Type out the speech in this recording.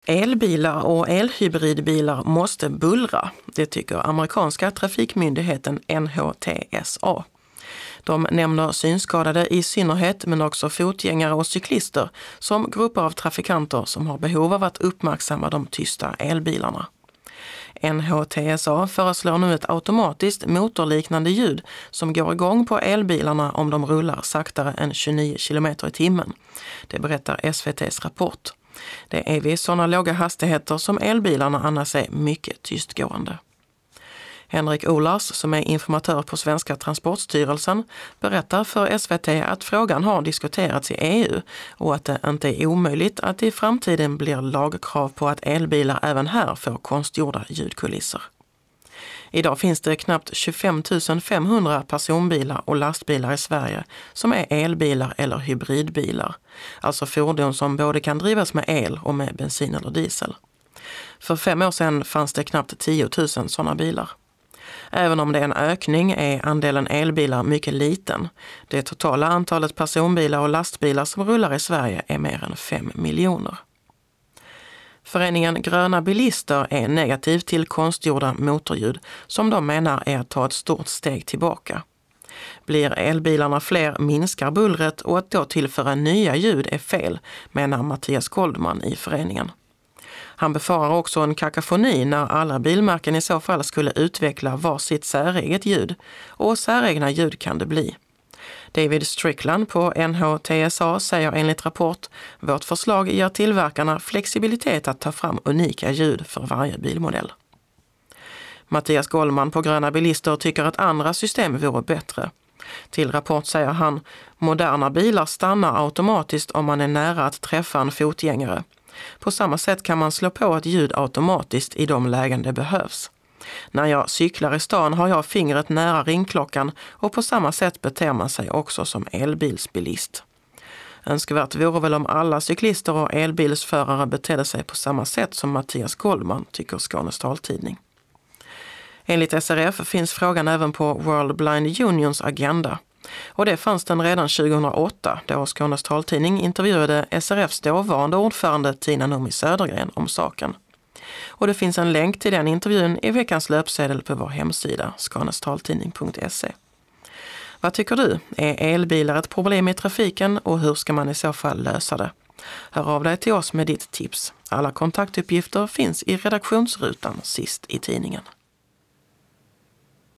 Elbilar och elhybridbilar måste bullra, det tycker amerikanska trafikmyndigheten NHTSA. De nämner synskadade i synnerhet, men också fotgängare och cyklister som grupper av trafikanter som har behov av att uppmärksamma de tysta elbilarna. NHTSA föreslår nu ett automatiskt motorliknande ljud som går igång på elbilarna om de rullar saktare än 29 km i timmen. Det berättar SVT:s Rapport. Det är vid sådana låga hastigheter som elbilarna annars är mycket tystgående. Henrik Olars, som är informatör på Svenska Transportstyrelsen, berättar för SVT att frågan har diskuterats i EU och att det inte är omöjligt att det i framtiden blir lagkrav på att elbilar även här får konstgjorda ljudkulisser. Idag finns det knappt 25 500 personbilar och lastbilar i Sverige som är elbilar eller hybridbilar, alltså fordon som både kan drivas med el och med bensin eller diesel. För 5 år sedan fanns det knappt 10 000 sådana bilar. Även om det är en ökning är andelen elbilar mycket liten. Det totala antalet personbilar och lastbilar som rullar i Sverige är mer än 5 miljoner. Föreningen Gröna bilister är negativ till konstgjorda motorljud som de menar är att ta ett stort steg tillbaka. Blir elbilarna fler minskar bullret och att då tillföra nya ljud är fel, menar Mattias Goldman i föreningen. Han befarar också en kakafoni när alla bilmärken i så fall skulle utveckla varsitt säreget ljud, och säregna ljud kan det bli. David Strickland på NHTSA säger enligt Rapport: vårt förslag ger tillverkarna flexibilitet att ta fram unika ljud för varje bilmodell. Mattias Goldman på Gröna bilister tycker att andra system vore bättre. Till Rapport säger han: moderna bilar stannar automatiskt om man är nära att träffa en fotgängare. På samma sätt kan man slå på ett ljud automatiskt i de lägen det behövs. När jag cyklar i stan har jag fingret nära ringklockan och på samma sätt beter man sig också som elbilsbilist. Önskvärt vore väl om alla cyklister och elbilsförare betedde sig på samma sätt som Mattias Goldman, tycker Skånes taltidning. Enligt SRF finns frågan även på World Blind Unions agenda. Och det fanns den redan 2008 då Skånes taltidning intervjuade SRFs dåvarande ordförande Tina Numi Södergren om saken. Och det finns en länk till den intervjun i veckans löpsedel på vår hemsida skånestaltidning.se. Vad tycker du? Är elbilar ett problem i trafiken och hur ska man i så fall lösa det? Hör av dig till oss med ditt tips. Alla kontaktuppgifter finns i redaktionsrutan sist i tidningen.